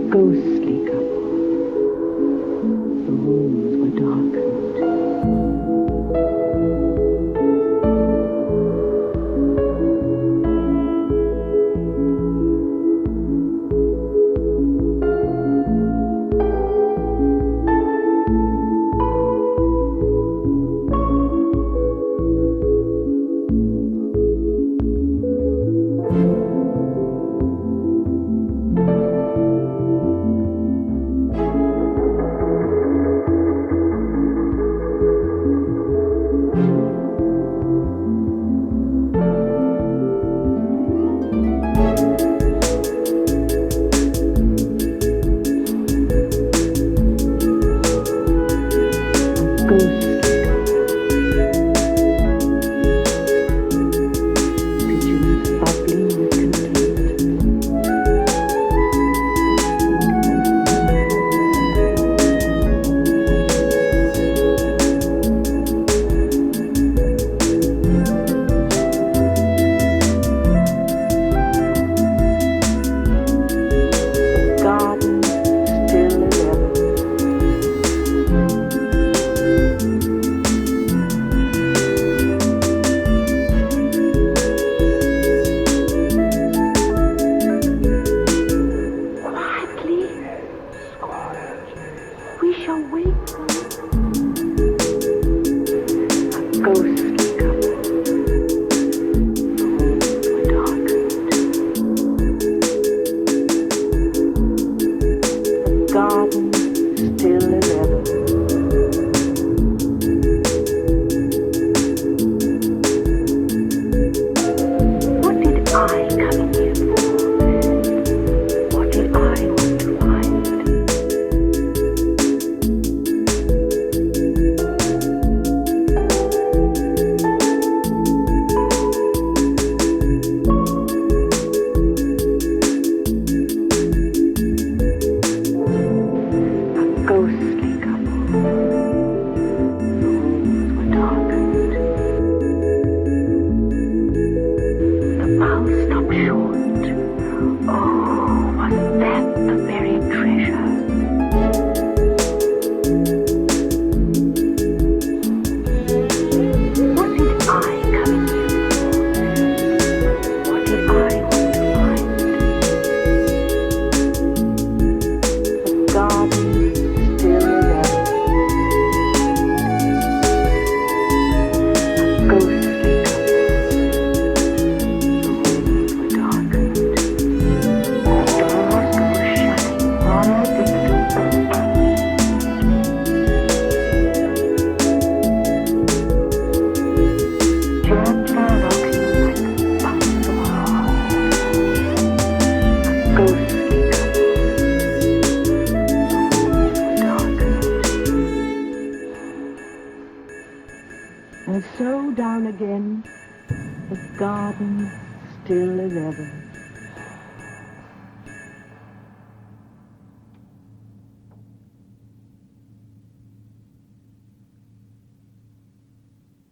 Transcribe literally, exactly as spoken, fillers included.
ghostly couple. The rooms were darkened. We shall wait for a ghostly couple. The rooms were darkened. The garden still as ever. What did I come in here for? What did I want to find? Ghostly couple. The rooms were darkened. The pulse stopped short. Oh, was that the buried treasure? What did I come in here for? What did I want to find? The garden still as ever. A ghostly couple. The rooms were darkened. The doors were shutting on the distance. Gently rocking like the bounce of a heart. A ghostly couple. And so down again, the garden still as ever.